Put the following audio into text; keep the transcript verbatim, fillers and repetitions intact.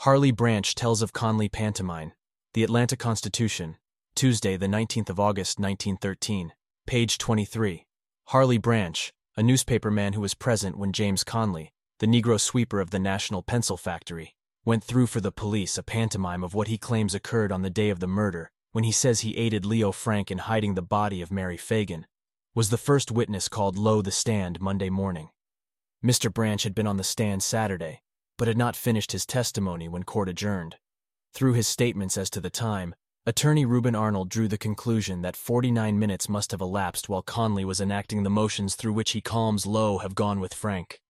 Harley Branch tells of Conley pantomime. The Atlanta Constitution, Tuesday, the nineteenth of August, nineteen thirteen, page twenty-three. Harley Branch, a newspaperman who was present when James Conley, the Negro sweeper of the National Pencil Factory, went through for the police a pantomime of what he claims occurred on the day of the murder, when he says he aided Leo Frank in hiding the body of Mary Fagan, was the first witness called Lo the stand Monday morning. Mister Branch had been on the stand Saturday, but had not finished his testimony when court adjourned. Through his statements as to the time, attorney Reuben Arnold drew the conclusion that forty-nine minutes must have elapsed while Conley was enacting the motions through which he calms Lo have gone with Frank.